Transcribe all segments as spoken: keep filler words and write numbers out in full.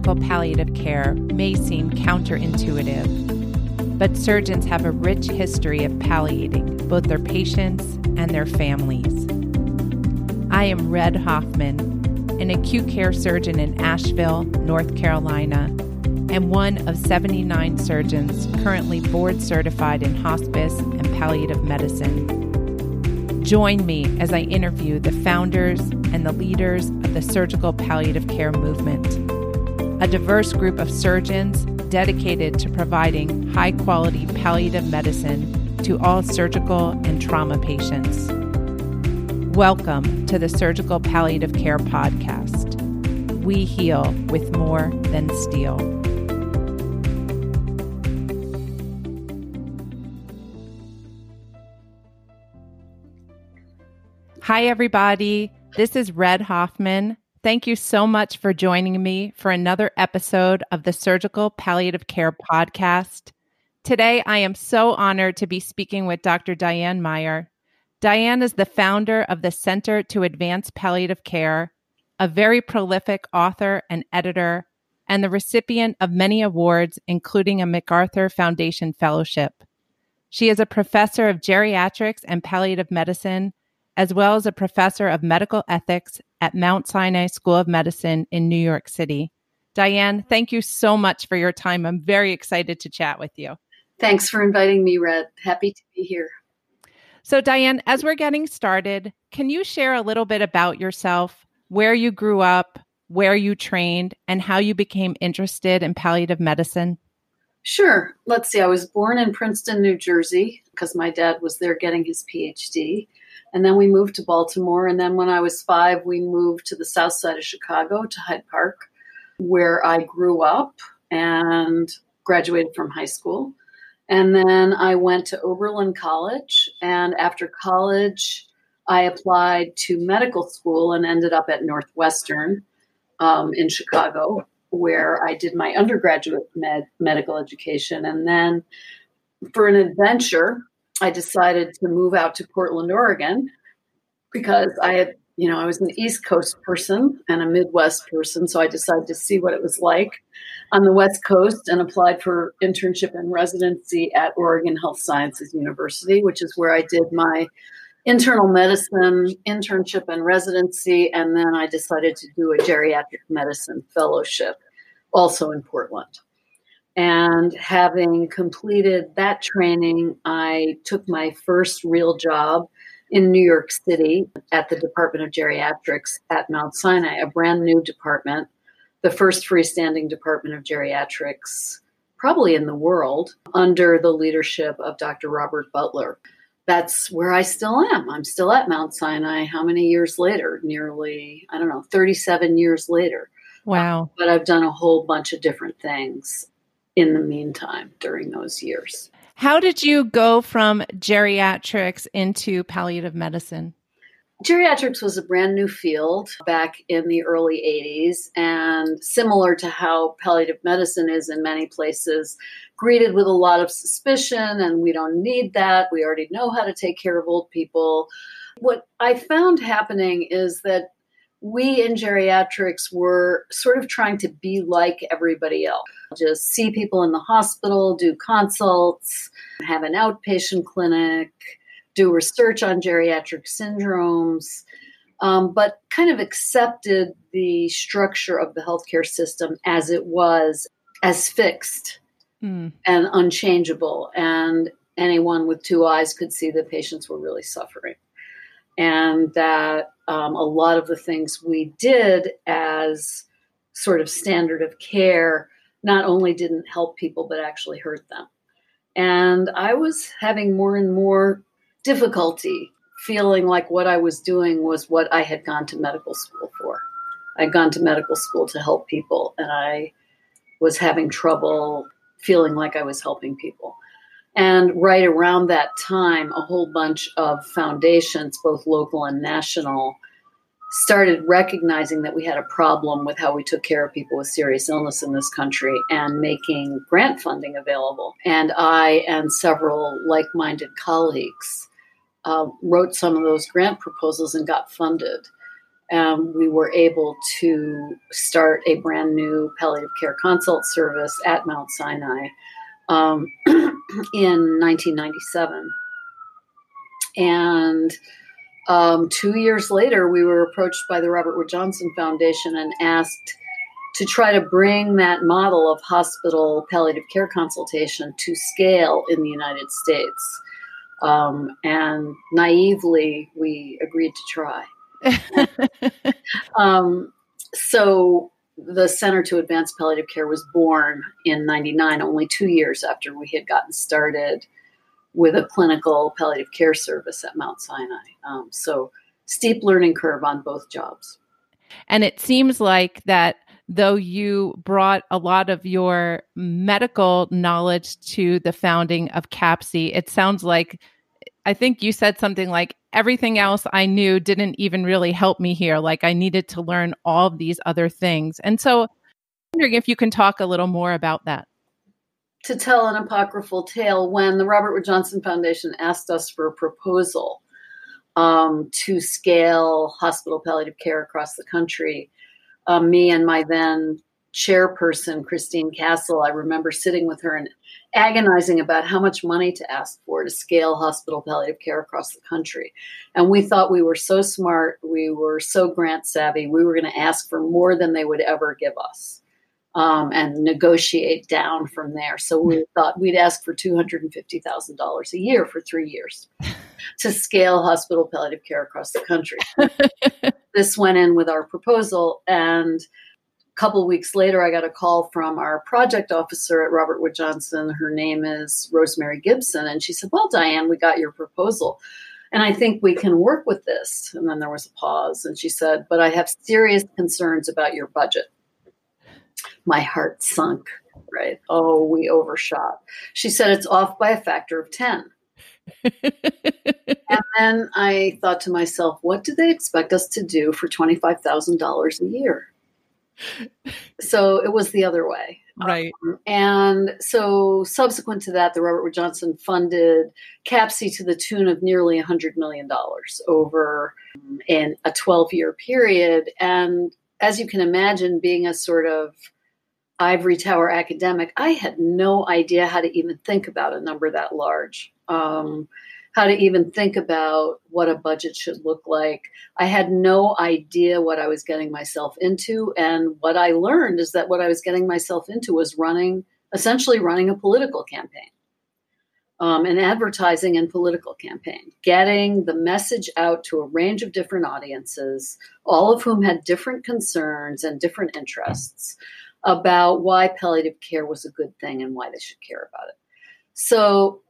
surgical palliative care may seem counterintuitive, but surgeons have a rich history of palliating both their patients and their families. I am Red Hoffman, an acute care surgeon in Asheville, North Carolina, and one of seventy-nine surgeons currently board certified in hospice and palliative medicine. Join me as I interview the founders and the leaders of the surgical palliative care movement, a diverse group of surgeons dedicated to providing high-quality palliative medicine to all surgical and trauma patients. Welcome to the Surgical Palliative Care Podcast. We heal with more than steel. Hi, everybody. This is Red Hoffman. Thank you so much for joining me for another episode of the Surgical Palliative Care Podcast. Today, I am so honored to be speaking with Doctor Diane Meyer. Diane is the founder of the Center to Advance Palliative Care, a very prolific author and editor, and the recipient of many awards, including a MacArthur Foundation Fellowship. She is a professor of geriatrics and palliative medicine, as well as a professor of medical ethics at Mount Sinai School of Medicine in New York City. Diane, thank you so much for your time. I'm very excited to chat with you. Thanks for inviting me, Red. Happy to be here. So, Diane, as we're getting started, can you share a little bit about yourself, where you grew up, where you trained, and how you became interested in palliative medicine? Sure. Let's see. I was born in Princeton, New Jersey, because my dad was there getting his P H D. And then we moved to Baltimore. And then when I was five, we moved to the south side of Chicago, to Hyde Park, where I grew up and graduated from high school. And then I went to Oberlin College. And after college, I applied to medical school and ended up at Northwestern um, in Chicago, where I did my undergraduate med- medical education. And then for an adventure, I decided to move out to Portland, Oregon, because I had, you know, I was an East Coast person and a Midwest person. So I decided to see what it was like on the West Coast and applied for internship and residency at Oregon Health Sciences University, which is where I did my internal medicine internship and residency. And then I decided to do a geriatric medicine fellowship, also in Portland. And having completed that training, I took my first real job in New York City at the Department of Geriatrics at Mount Sinai, a brand new department, the first freestanding department of geriatrics, probably in the world, under the leadership of Doctor Robert Butler. That's where I still am. I'm still at Mount Sinai. How many years later? Nearly, I don't know, thirty-seven years later. Wow. But I've done a whole bunch of different things in the meantime during those years. How did you go from geriatrics into palliative medicine? Geriatrics was a brand new field back in the early eighties, and similar to how palliative medicine is in many places, greeted with a lot of suspicion, and we don't need that. We already know how to take care of old people. What I found happening is that we in geriatrics were sort of trying to be like everybody else. Just see people in the hospital, do consults, have an outpatient clinic, do research on geriatric syndromes, um, but kind of accepted the structure of the healthcare system as it was, as fixed mm. and unchangeable. And anyone with two eyes could see that patients were really suffering. And that um, a lot of the things we did as sort of standard of care not only didn't help people, but actually hurt them. And I was having more and more difficulty feeling like what I was doing was what I had gone to medical school for. I'd gone to medical school to help people, and I was having trouble feeling like I was helping people. And right around that time, a whole bunch of foundations, both local and national, started recognizing that we had a problem with how we took care of people with serious illness in this country and making grant funding available. And I and several like-minded colleagues uh, wrote some of those grant proposals and got funded. um, we were able to start a brand new palliative care consult service at Mount Sinai um, in nineteen ninety-seven. And um, two years later, we were approached by the Robert Wood Johnson Foundation and asked to try to bring that model of hospital palliative care consultation to scale in the United States. Um, and naively, we agreed to try. um, so the Center to Advance Palliative Care was born in ninety-nine, only two years after we had gotten started with a clinical palliative care service at Mount Sinai. Um, so steep learning curve on both jobs. And it seems like that though you brought a lot of your medical knowledge to the founding of CAPC, it sounds like, I think you said something like, everything else I knew didn't even really help me here. Like I needed to learn all of these other things. And so I'm wondering if you can talk a little more about that. To tell an apocryphal tale, when the Robert Wood Johnson Foundation asked us for a proposal um, to scale hospital palliative care across the country, um, me and my then chairperson, Christine Castle, I remember sitting with her and agonizing about how much money to ask for to scale hospital palliative care across the country. And we thought we were so smart, we were so grant savvy, we were going to ask for more than they would ever give us um, and negotiate down from there. So we thought we'd ask for two hundred fifty thousand dollars a year for three years to scale hospital palliative care across the country. This went in with our proposal, and a couple of weeks later, I got a call from our project officer at Robert Wood Johnson. Her name is Rosemary Gibson. And she said, well, Diane, we got your proposal, and I think we can work with this. And then there was a pause. And she said, but I have serious concerns about your budget. My heart sunk, right? Oh, we overshot. She said, it's off by a factor of ten. And then I thought to myself, what do they expect us to do for twenty-five thousand dollars a year? So it was the other way. Right. Um, and so subsequent to that, the Robert Wood Johnson funded CAPC to the tune of nearly one hundred million dollars over um, in a twelve-year period. And as you can imagine, being a sort of ivory tower academic, I had no idea how to even think about a number that large, um, how to even think about what a budget should look like. I had no idea what I was getting myself into. And what I learned is that what I was getting myself into was running, essentially running a political campaign, um, an advertising and political campaign, getting the message out to a range of different audiences, all of whom had different concerns and different interests about why palliative care was a good thing and why they should care about it. So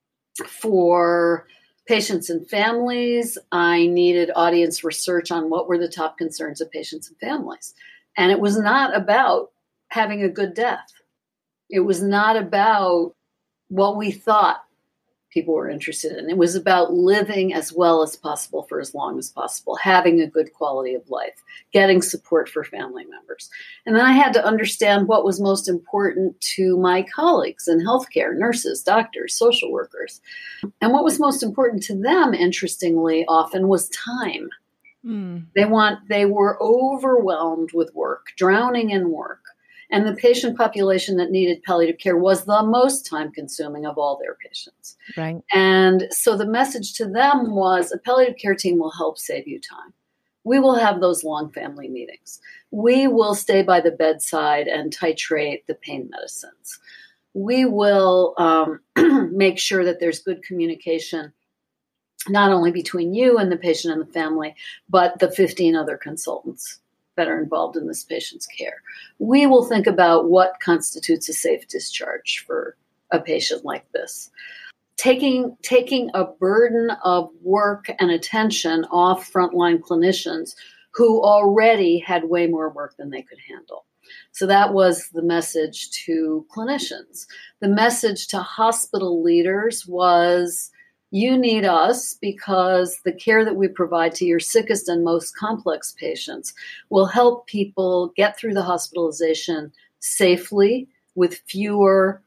for patients and families, I needed audience research on what were the top concerns of patients and families. And it was not about having a good death. It was not about what we thought people were interested in. It was about living as well as possible for as long as possible, having a good quality of life, getting support for family members. And then I had to understand what was most important to my colleagues in healthcare, nurses, doctors, social workers. And what was most important to them, interestingly, often was time. Mm. They want, they were overwhelmed with work, drowning in work. And the patient population that needed palliative care was the most time-consuming of all their patients. Right. And so the message to them was, a palliative care team will help save you time. We will have those long family meetings. We will stay by the bedside and titrate the pain medicines. We will um, make sure that there's good communication, not only between you and the patient and the family, but the fifteen other consultants that are involved in this patient's care. We will think about what constitutes a safe discharge for a patient like this. Taking, taking a burden of work and attention off frontline clinicians who already had way more work than they could handle. So that was the message to clinicians. The message to hospital leaders was, you need us because the care that we provide to your sickest and most complex patients will help people get through the hospitalization safely with fewer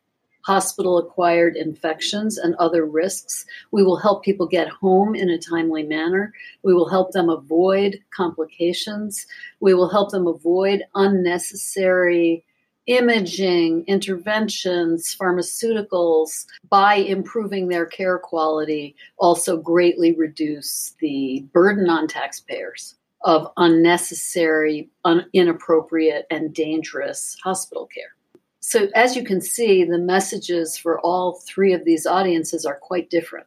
hospital-acquired infections and other risks. We will help people get home in a timely manner. We will help them avoid complications. We will help them avoid unnecessary imaging, interventions, pharmaceuticals. By improving their care quality, also greatly reduce the burden on taxpayers of unnecessary, un- inappropriate, and dangerous hospital care. So as you can see, the messages for all three of these audiences are quite different.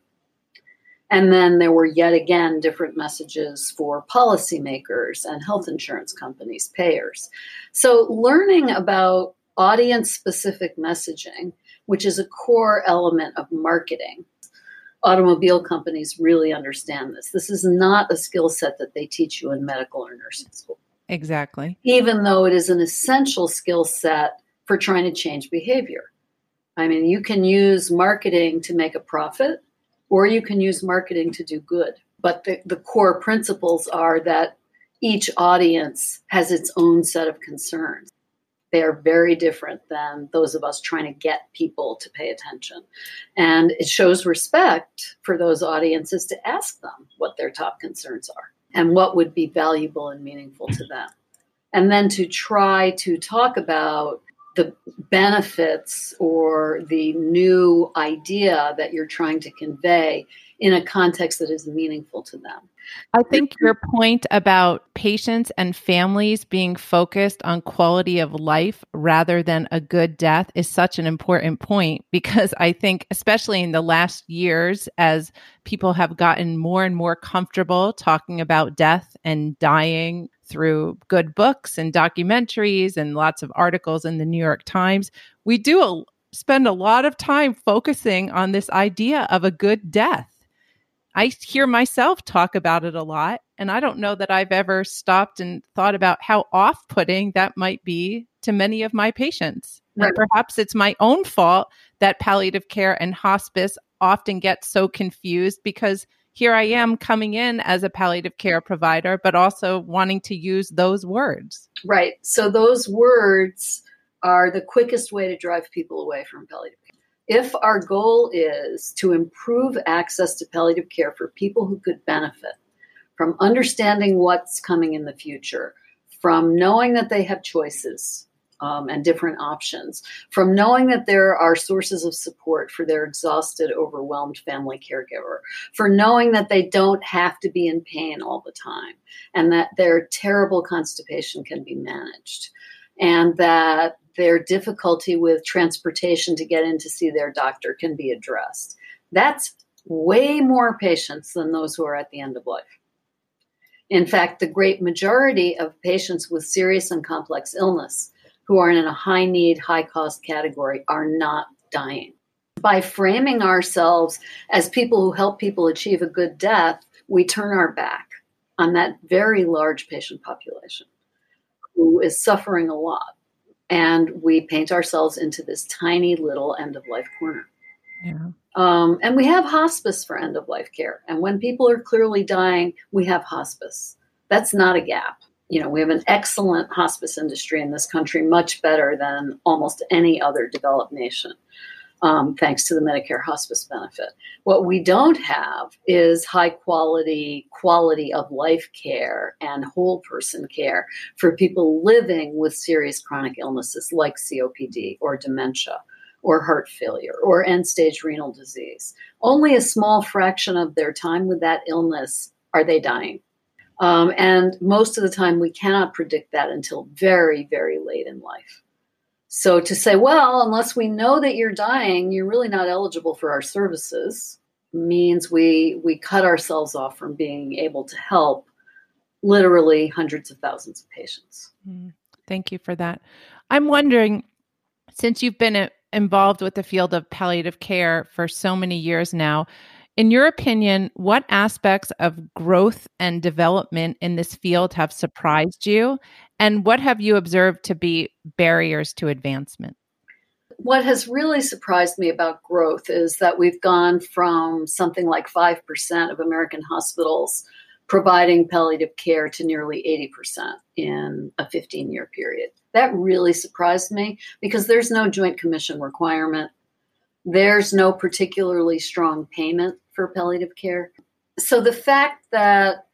And then there were yet again different messages for policymakers and health insurance companies, payers. So learning about audience-specific messaging, which is a core element of marketing, automobile companies really understand this. This is not a skill set that they teach you in medical or nursing school. Exactly. Even though it is an essential skill set for trying to change behavior. I mean, you can use marketing to make a profit, or you can use marketing to do good. But the, the core principles are that each audience has its own set of concerns. They are very different than those of us trying to get people to pay attention. And it shows respect for those audiences to ask them what their top concerns are and what would be valuable and meaningful to them. And then to try to talk about the benefits or the new idea that you're trying to convey in a context that is meaningful to them. I think your point about patients and families being focused on quality of life rather than a good death is such an important point, because I think, especially in the last years, as people have gotten more and more comfortable talking about death and dying through good books and documentaries and lots of articles in the New York Times, we do a, spend a lot of time focusing on this idea of a good death. I hear myself talk about it a lot, and I don't know that I've ever stopped and thought about how off-putting that might be to many of my patients. Right. And perhaps it's my own fault that palliative care and hospice often get so confused, because here I am coming in as a palliative care provider, but also wanting to use those words. Right. So those words are the quickest way to drive people away from palliative care. If our goal is to improve access to palliative care for people who could benefit from understanding what's coming in the future, from knowing that they have choices um, and different options, from knowing that there are sources of support for their exhausted, overwhelmed family caregiver, for knowing that they don't have to be in pain all the time, and that their terrible constipation can be managed, and that their difficulty with transportation to get in to see their doctor can be addressed. That's way more patients than those who are at the end of life. In fact, the great majority of patients with serious and complex illness who are in a high need, high cost category are not dying. By framing ourselves as people who help people achieve a good death, we turn our back on that very large patient population who is suffering a lot. And we paint ourselves into this tiny little end-of-life corner. Yeah. Um, and we have hospice for end-of-life care. And when people are clearly dying, we have hospice. That's not a gap. You know, we have an excellent hospice industry in this country, much better than almost any other developed nation, um, thanks to the Medicare hospice benefit. What we don't have is high quality, quality of life care and whole person care for people living with serious chronic illnesses like C O P D or dementia or heart failure or end-stage renal disease. Only a small fraction of their time with that illness are they dying. Um, and most of the time we cannot predict that until very, very late in life. So to say, well, unless we know that you're dying, you're really not eligible for our services, means we we cut ourselves off from being able to help literally hundreds of thousands of patients. Thank you for that. I'm wondering, since you've been involved with the field of palliative care for so many years now, in your opinion, what aspects of growth and development in this field have surprised you? And what have you observed to be barriers to advancement? What has really surprised me about growth is that we've gone from something like five percent of American hospitals providing palliative care to nearly eighty percent in a fifteen-year period. That really surprised me because there's no Joint Commission requirement. There's no particularly strong payment for palliative care. So the fact that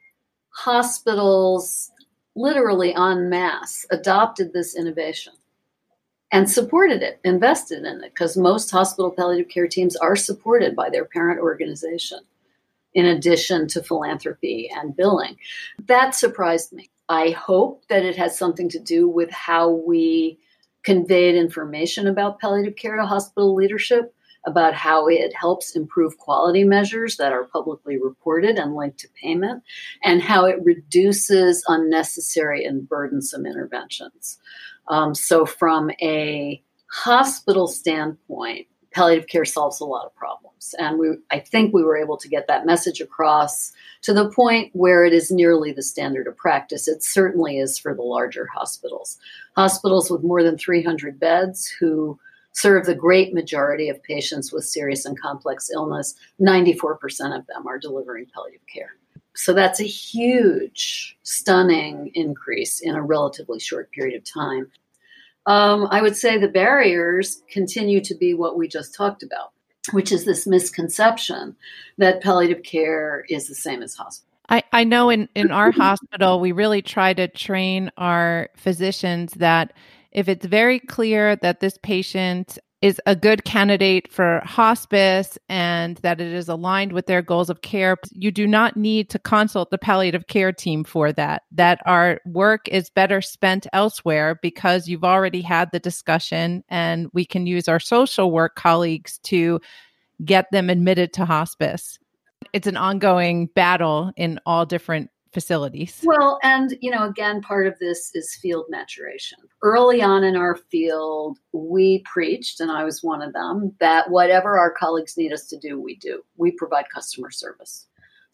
hospitals literally en masse adopted this innovation and supported it, invested in it, because most hospital palliative care teams are supported by their parent organization, in addition to philanthropy and billing. That surprised me. I hope that it has something to do with how we conveyed information about palliative care to hospital leadership, about how it helps improve quality measures that are publicly reported and linked to payment, and how it reduces unnecessary and burdensome interventions. Um, so from a hospital standpoint, palliative care solves a lot of problems. And we, I think we were able to get that message across to the point where it is nearly the standard of practice. It certainly is for the larger hospitals. Hospitals with more than three hundred beds who serve the great majority of patients with serious and complex illness, ninety-four percent of them are delivering palliative care. So that's a huge, stunning increase in a relatively short period of time. Um, I would say the barriers continue to be what we just talked about, which is this misconception that palliative care is the same as hospital. I, I know in, in our hospital, we really try to train our physicians that if it's very clear that this patient is a good candidate for hospice and that it is aligned with their goals of care, you do not need to consult the palliative care team for that, that our work is better spent elsewhere because you've already had the discussion and we can use our social work colleagues to get them admitted to hospice. It's an ongoing battle in all different facilities. Well, and, you know, again, part of this is field maturation. Early on in our field, we preached, and I was one of them, that whatever our colleagues need us to do, we do. We provide customer service.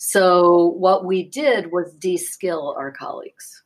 So what we did was de-skill our colleagues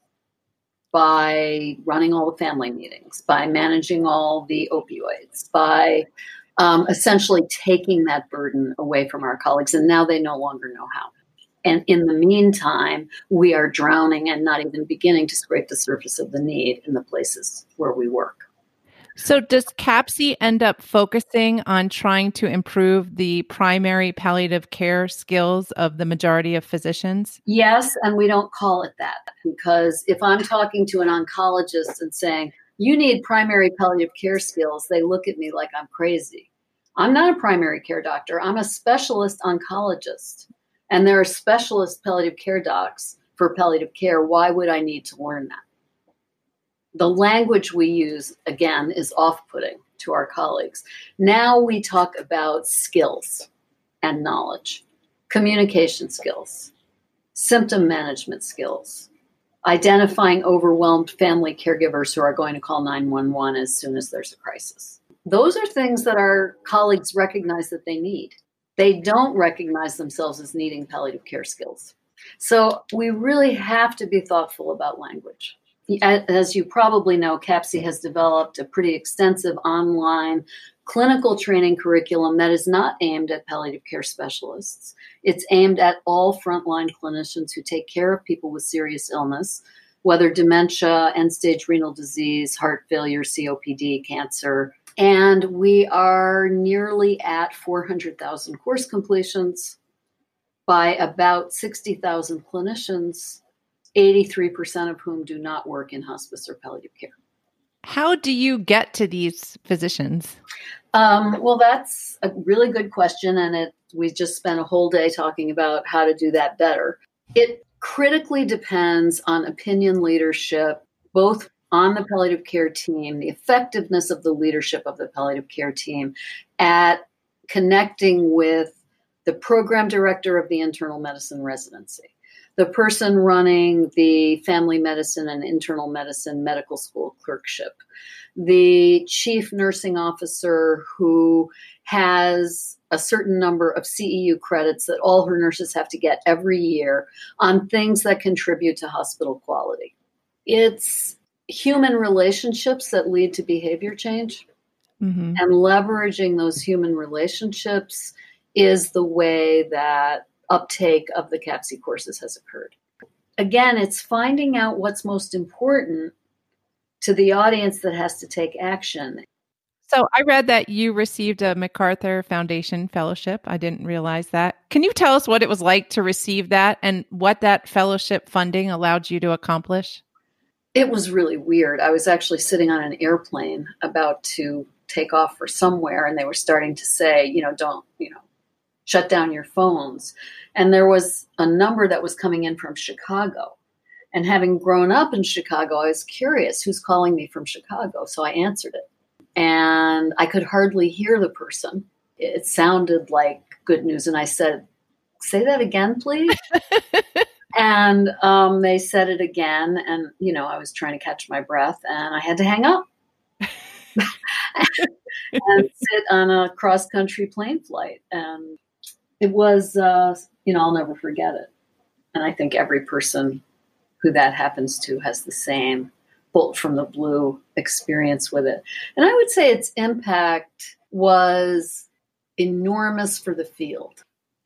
by running all the family meetings, by managing all the opioids, by um, essentially taking that burden away from our colleagues. And now they no longer know how. And in the meantime, we are drowning and not even beginning to scrape the surface of the need in the places where we work. So does CAPCE end up focusing on trying to improve the primary palliative care skills of the majority of physicians? Yes, and we don't call it that, because if I'm talking to an oncologist and saying, you need primary palliative care skills, they look at me like I'm crazy. I'm not a primary care doctor. I'm a specialist oncologist. And there are specialist palliative care docs for palliative care. Why would I need to learn that? The language we use, again, is off-putting to our colleagues. Now we talk about skills and knowledge, communication skills, symptom management skills, identifying overwhelmed family caregivers who are going to call nine one one as soon as there's a crisis. Those are things that our colleagues recognize that they need. They don't recognize themselves as needing palliative care skills. So we really have to be thoughtful about language. As you probably know, CAPCE has developed a pretty extensive online clinical training curriculum that is not aimed at palliative care specialists. It's aimed at all frontline clinicians who take care of people with serious illness, whether dementia, end-stage renal disease, heart failure, C O P D, cancer. And we are nearly at four hundred thousand course completions by about sixty thousand clinicians, eighty-three percent of whom do not work in hospice or palliative care. How do you get to these physicians? Um, well, that's a really good question. And it, we just spent a whole day talking about how to do that better. It critically depends on opinion leadership, both on the palliative care team, the effectiveness of the leadership of the palliative care team at connecting with the program director of the internal medicine residency, the person running the family medicine and internal medicine medical school clerkship, the chief nursing officer who has a certain number of C E U credits that all her nurses have to get every year on things that contribute to hospital quality. It's human relationships that lead to behavior change. Mm-hmm. And leveraging those human relationships is the way that uptake of the CAPCE courses has occurred. Again, it's finding out what's most important to the audience that has to take action. So I read that you received a MacArthur Foundation fellowship. I didn't realize that. Can you tell us what it was like to receive that and what that fellowship funding allowed you to accomplish? It was really weird. I was actually sitting on an airplane about to take off for somewhere, and they were starting to say, you know, don't, you know, shut down your phones. And there was a number that was coming in from Chicago. And having grown up in Chicago, I was curious who's calling me from Chicago. So I answered it. And I could hardly hear the person. It sounded like good news. And I said, say that again, please. And um, they said it again. And, you know, I was trying to catch my breath and I had to hang up and sit on a cross-country plane flight. And it was, uh, you know, I'll never forget it. And I think every person who that happens to has the same bolt from the blue experience with it. And I would say its impact was enormous for the field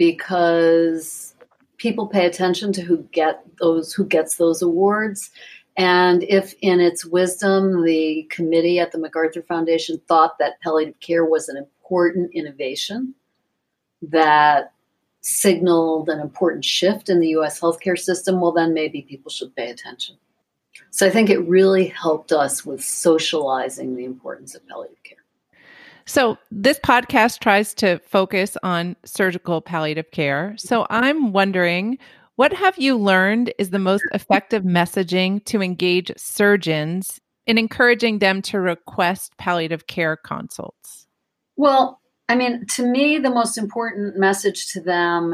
because people pay attention to who get those who gets those awards. And if in its wisdom, the committee at the MacArthur Foundation thought that palliative care was an important innovation that signaled an important shift in the U S healthcare system, well, then maybe people should pay attention. So I think it really helped us with socializing the importance of palliative care. So this podcast tries to focus on surgical palliative care. So I'm wondering, what have you learned is the most effective messaging to engage surgeons in encouraging them to request palliative care consults? Well, I mean, to me, the most important message to them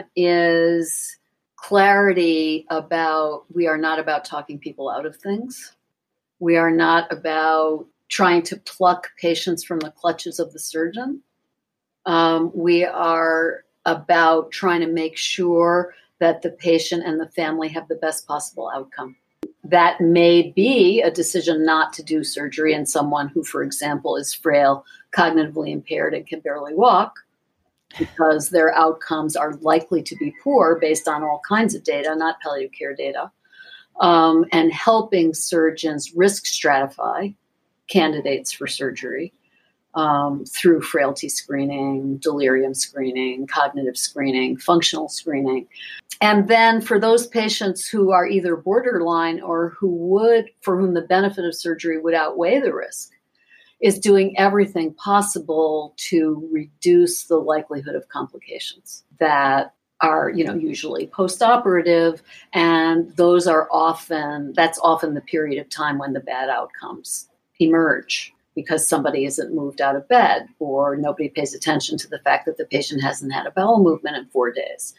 is clarity about we are not about talking people out of things. We are not about trying to pluck patients from the clutches of the surgeon. Um, we are about trying to make sure that the patient and the family have the best possible outcome. That may be a decision not to do surgery in someone who, for example, is frail, cognitively impaired, and can barely walk, because their outcomes are likely to be poor based on all kinds of data, not palliative care data, um, and helping surgeons risk stratify candidates for surgery um, through frailty screening, delirium screening, cognitive screening, functional screening. And then for those patients who are either borderline or who would, for whom the benefit of surgery would outweigh the risk, is doing everything possible to reduce the likelihood of complications that are, you know, usually post-operative. And those are often, that's often the period of time when the bad outcomes emerge because somebody isn't moved out of bed or nobody pays attention to the fact that the patient hasn't had a bowel movement in four days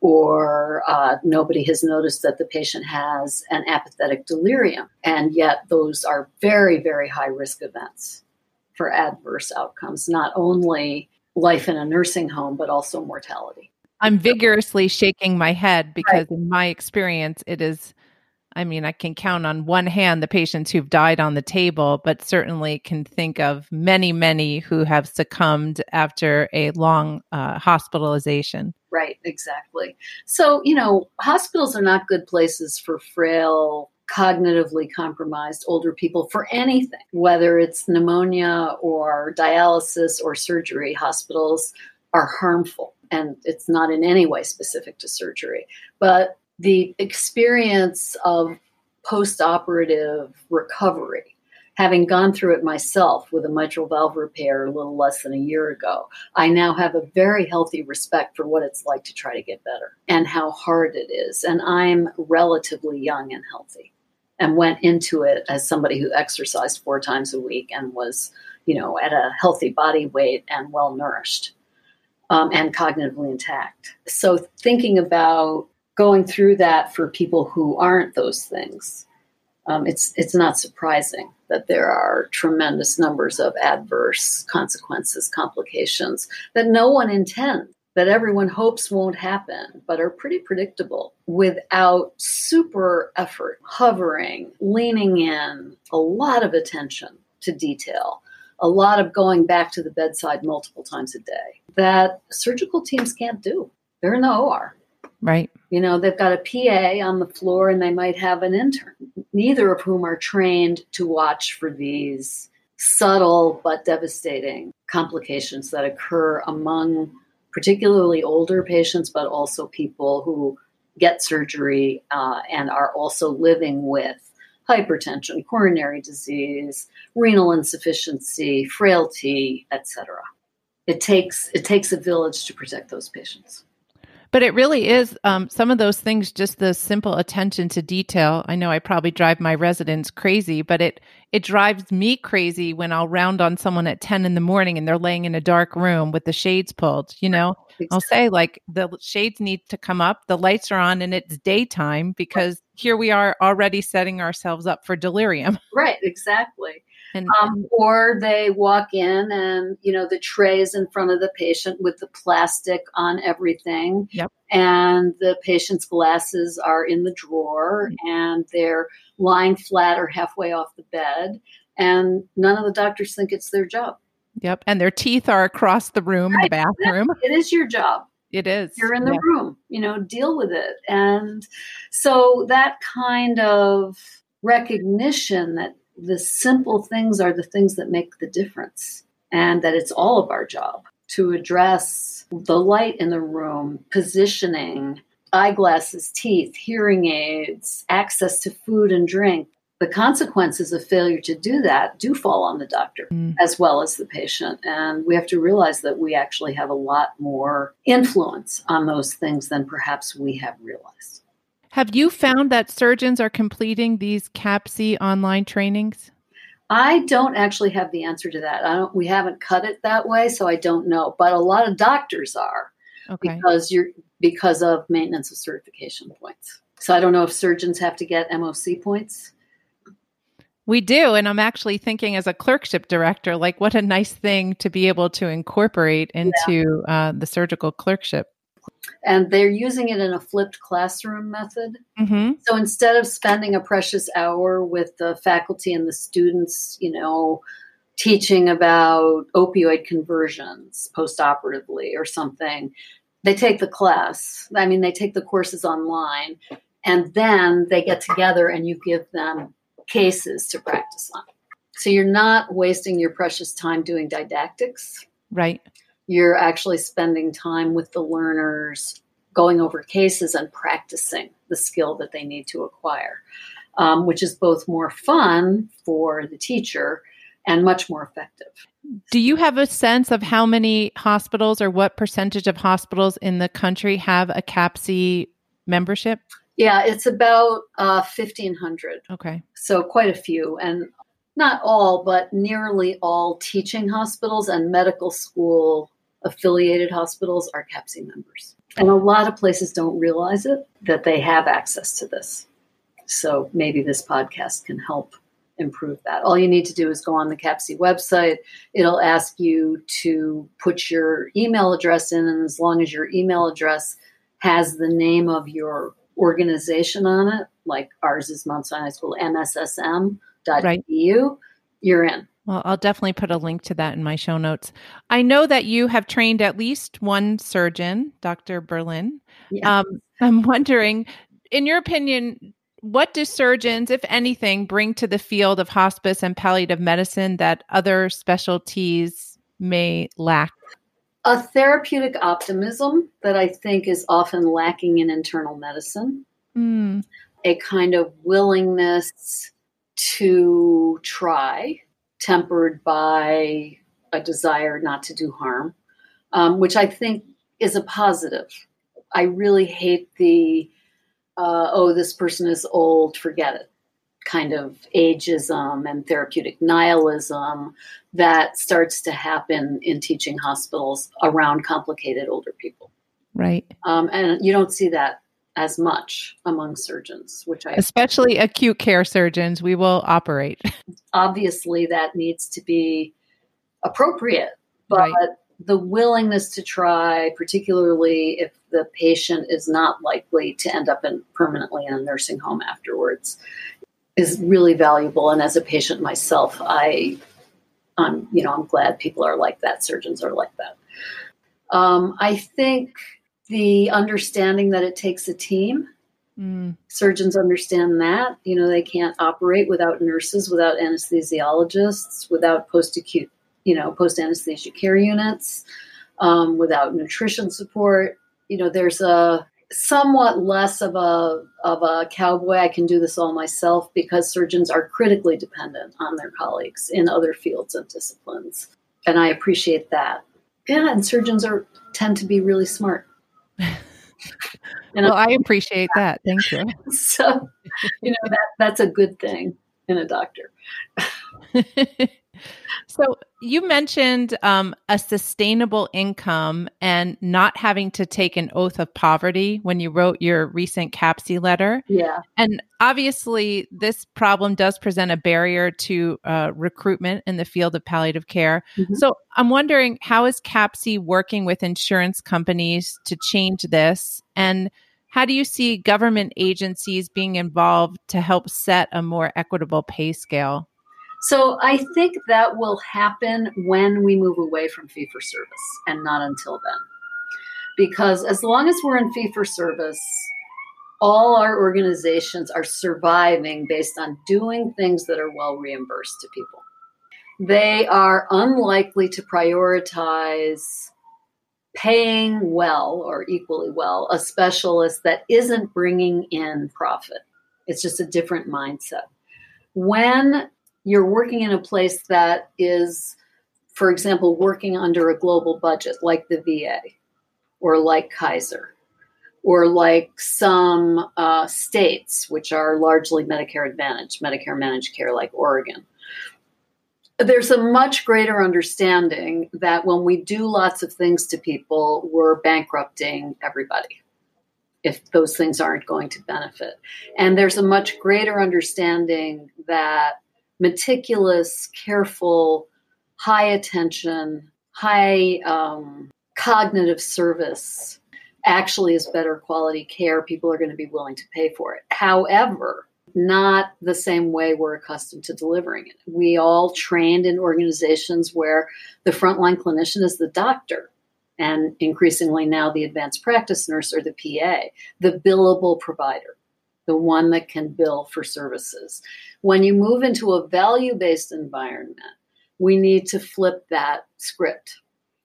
or uh, nobody has noticed that the patient has an apathetic delirium. And yet those are very, very high risk events for adverse outcomes, not only life in a nursing home, but also mortality. I'm vigorously shaking my head because Right. in my experience, it is, I mean, I can count on one hand the patients who've died on the table, but certainly can think of many, many who have succumbed after a long uh, hospitalization. Right, exactly. So, you know, hospitals are not good places for frail, cognitively compromised older people for anything, whether it's pneumonia or dialysis or surgery. Hospitals are harmful, and it's not in any way specific to surgery. But the experience of post-operative recovery, having gone through it myself with a mitral valve repair a little less than a year ago, I now have a very healthy respect for what it's like to try to get better and how hard it is. And I'm relatively young and healthy and went into it as somebody who exercised four times a week and was, you know, at a healthy body weight and well-nourished um, and cognitively intact. So thinking about going through that for people who aren't those things, um, it's it's not surprising that there are tremendous numbers of adverse consequences, complications that no one intends, that everyone hopes won't happen, but are pretty predictable without super effort, hovering, leaning in, a lot of attention to detail, a lot of going back to the bedside multiple times a day that surgical teams can't do. They're in the O R. Right. You know, they've got a P A on the floor and they might have an intern, neither of whom are trained to watch for these subtle but devastating complications that occur among particularly older patients, but also people who get surgery uh, and are also living with hypertension, coronary disease, renal insufficiency, frailty, et cetera. It takes it takes a village to protect those patients. But it really is um, some of those things, just the simple attention to detail. I know I probably drive my residents crazy, but it it drives me crazy when I'll round on someone at ten in the morning and they're laying in a dark room with the shades pulled. You know, exactly. I'll say like the shades need to come up, the lights are on, and it's daytime because right. Here we are already setting ourselves up for delirium. Right, exactly. And, um, or they walk in and, you know, the tray is in front of the patient with the plastic on everything. Yep. And the patient's glasses are in the drawer mm-hmm. and they're lying flat or halfway off the bed. And none of the doctors think it's their job. Yep. And their teeth are across the room right. in the bathroom. It is your job. It is. You're in the yeah. room, you know, deal with it. And so that kind of recognition that the simple things are the things that make the difference, and that it's all of our job to address the light in the room, positioning, eyeglasses, teeth, hearing aids, access to food and drink. The consequences of failure to do that do fall on the doctor mm. as well as the patient. And we have to realize that we actually have a lot more influence on those things than perhaps we have realized. Have you found that surgeons are completing these CAPC online trainings? I don't actually have the answer to that. I don't. We haven't cut it that way, so I don't know. But a lot of doctors are okay. because you're because of maintenance of certification points. So I don't know if surgeons have to get M O C points. We do. And I'm actually thinking as a clerkship director, like what a nice thing to be able to incorporate into yeah. uh, the surgical clerkship. And they're using it in a flipped classroom method. Mm-hmm. So instead of spending a precious hour with the faculty and the students, you know, teaching about opioid conversions postoperatively or something, they take the class. I mean, they take the courses online, and then they get together and you give them cases to practice on. So you're not wasting your precious time doing didactics. Right. You're actually spending time with the learners, going over cases and practicing the skill that they need to acquire, um, which is both more fun for the teacher and much more effective. Do you have a sense of how many hospitals or what percentage of hospitals in the country have a CAPC membership? Yeah, it's about uh, fifteen hundred. Okay. So quite a few. And not all, but nearly all teaching hospitals and medical school affiliated hospitals are CAPC members. And a lot of places don't realize it, that they have access to this. So maybe this podcast can help improve that. All you need to do is go on the CAPC website. It'll ask you to put your email address in, and as long as your email address has the name of your organization on it, like ours is Mount Sinai School, M S S M dot E U, right. You're in. Well, I'll definitely put a link to that in my show notes. I know that you have trained at least one surgeon, Doctor Berlin. Yes. Um, I'm wondering, in your opinion, what do surgeons, if anything, bring to the field of hospice and palliative medicine that other specialties may lack? A therapeutic optimism that I think is often lacking in internal medicine. Mm. A kind of willingness to try, tempered by a desire not to do harm, um, which I think is a positive. I really hate the, uh, oh, this person is old, forget it, kind of ageism and therapeutic nihilism that starts to happen in teaching hospitals around complicated older people. Right. Um, and you don't see that as much among surgeons, which I... Especially acute care surgeons, we will operate. Obviously, that needs to be appropriate, but right. the willingness to try, particularly if the patient is not likely to end up in permanently in a nursing home afterwards, is really valuable. And as a patient myself, I, I'm, you know, I'm glad people are like that. Surgeons are like that. Um, I think the understanding that it takes a team Mm. Surgeons understand that. You know, they can't operate without nurses, without anesthesiologists, without post-acute, you know, post-anesthesia care units, um, without nutrition support. You know, there's a somewhat less of a of a cowboy, I can do this all myself, because surgeons are critically dependent on their colleagues in other fields and disciplines. And I appreciate that. Yeah, and surgeons are tend to be really smart. And well, I appreciate that. Thank you. So, you know, that that's a good thing in a doctor. So you mentioned um, a sustainable income and not having to take an oath of poverty when you wrote your recent C A P S I letter. Yeah. And obviously, this problem does present a barrier to uh, recruitment in the field of palliative care. Mm-hmm. So I'm wondering, how is C A P S I working with insurance companies to change this? And how do you see government agencies being involved to help set a more equitable pay scale? So I think that will happen when we move away from fee-for-service and not until then. Because as long as we're in fee-for-service, all our organizations are surviving based on doing things that are well reimbursed to people. They are unlikely to prioritize paying well or equally well a specialist that isn't bringing in profit. It's just a different mindset. When you're working in a place that is, for example, working under a global budget like the V A or like Kaiser or like some uh, states, which are largely Medicare Advantage, Medicare managed care like Oregon. There's a much greater understanding that when we do lots of things to people, we're bankrupting everybody if those things aren't going to benefit. And there's a much greater understanding that meticulous, careful, high attention, high um, cognitive service actually is better quality care. People are going to be willing to pay for it. However, not the same way we're accustomed to delivering it. We all trained in organizations where the frontline clinician is the doctor, and increasingly now the advanced practice nurse or the P A, the billable provider, the one that can bill for services. When you move into a value-based environment, we need to flip that script.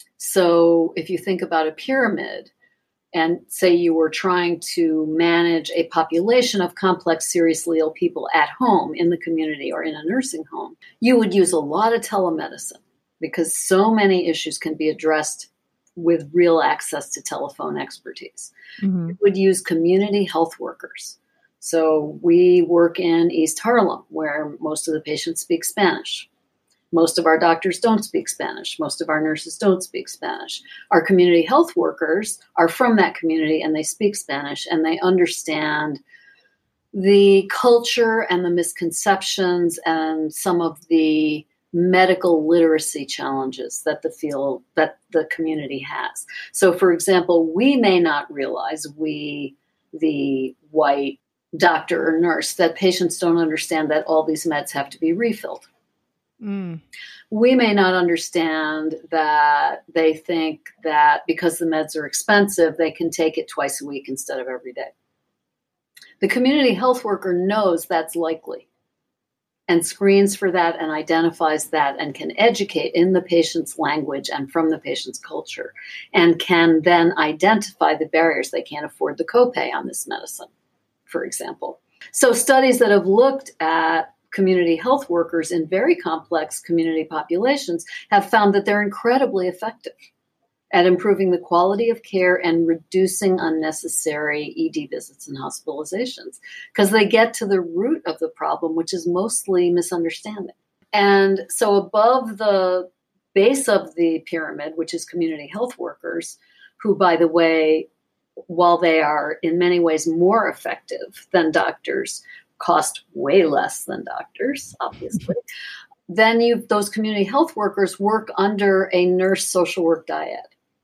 So if you think about a pyramid and say you were trying to manage a population of complex, seriously ill people at home in the community or in a nursing home, you would use a lot of telemedicine because so many issues can be addressed with real access to telephone expertise. Mm-hmm. You would use community health workers. So we work in East Harlem, where most of the patients speak Spanish. Most of our doctors don't speak Spanish. Most of our nurses don't speak Spanish. Our community health workers are from that community and they speak Spanish and they understand the culture and the misconceptions and some of the medical literacy challenges that the field, that the community has. So for example, we may not realize, we, the white doctor or nurse, that patients don't understand that all these meds have to be refilled. Mm. We may not understand that they think that because the meds are expensive, they can take it twice a week instead of every day. The community health worker knows that's likely and screens for that and identifies that and can educate in the patient's language and from the patient's culture and can then identify the barriers. They can't afford the copay on this medicine, for example. So studies that have looked at community health workers in very complex community populations have found that they're incredibly effective at improving the quality of care and reducing unnecessary E D visits and hospitalizations because they get to the root of the problem, which is mostly misunderstanding. And so above the base of the pyramid, which is community health workers, who, by the way, while they are in many ways more effective than doctors, cost way less than doctors, obviously. Then you, those community health workers work under a nurse social work dyad.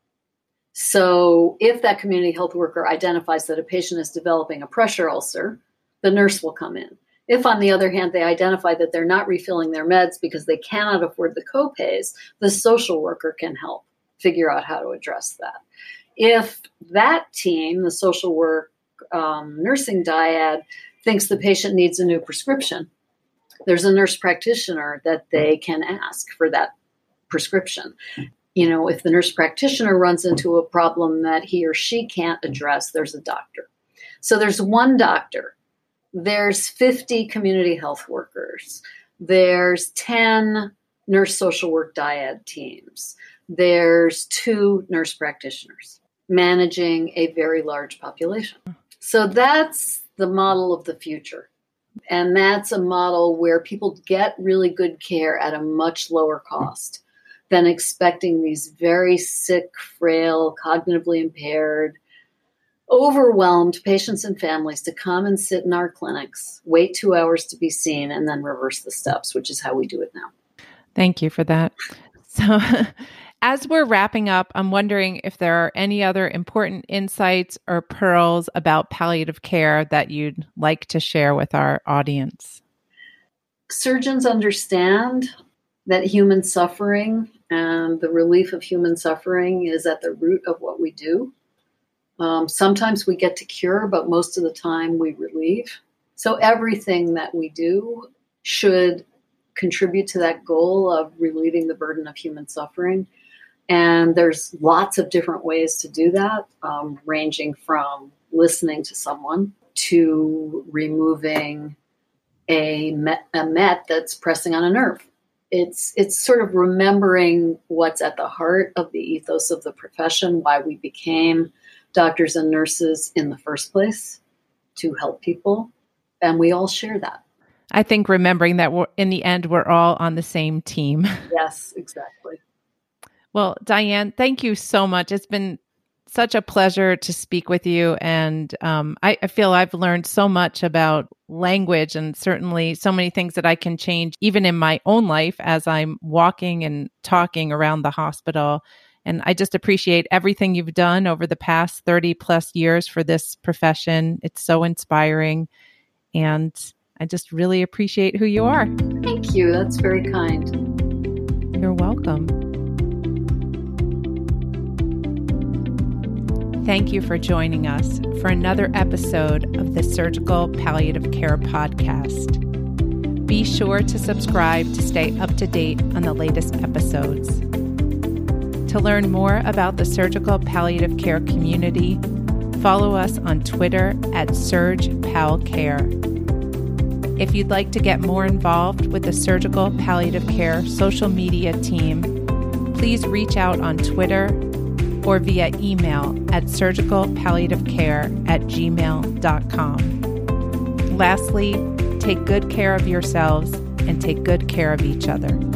So if that community health worker identifies that a patient is developing a pressure ulcer, the nurse will come in. If, on the other hand, they identify that they're not refilling their meds because they cannot afford the copays, the social worker can help figure out how to address that. If that team, the social work um, nursing dyad thinks the patient needs a new prescription, there's a nurse practitioner that they can ask for that prescription. You know, if the nurse practitioner runs into a problem that he or she can't address, there's a doctor. So there's one doctor. There's fifty community health workers. There's ten nurse social work dyad teams. There's two nurse practitioners managing a very large population. So that's the model of the future. And that's a model where people get really good care at a much lower cost than expecting these very sick, frail, cognitively impaired, overwhelmed patients and families to come and sit in our clinics, wait two hours to be seen, and then reverse the steps, which is how we do it now. Thank you for that. So as we're wrapping up, I'm wondering if there are any other important insights or pearls about palliative care that you'd like to share with our audience. Surgeons understand that human suffering and the relief of human suffering is at the root of what we do. Um, sometimes we get to cure, but most of the time we relieve. So everything that we do should contribute to that goal of relieving the burden of human suffering. And there's lots of different ways to do that, um, ranging from listening to someone to removing a met, a met that's pressing on a nerve. It's it's sort of remembering what's at the heart of the ethos of the profession, why we became doctors and nurses in the first place, to help people. And we all share that. I think remembering that we're, in the end, we're all on the same team. Yes, exactly. Well, Diane, thank you so much. It's been such a pleasure to speak with you. And um, I, I feel I've learned so much about language and certainly so many things that I can change even in my own life as I'm walking and talking around the hospital. And I just appreciate everything you've done over the past thirty plus years for this profession. It's so inspiring. And I just really appreciate who you are. Thank you. That's very kind. You're welcome. Thank you for joining us for another episode of the Surgical Palliative Care Podcast. Be sure to subscribe to stay up to date on the latest episodes. To learn more about the surgical palliative care community, follow us on Twitter at SurgPalCare. If you'd like to get more involved with the Surgical Palliative Care social media team, please reach out on Twitter or via email at surgicalpalliativecare at gmail dot com. Lastly, take good care of yourselves and take good care of each other.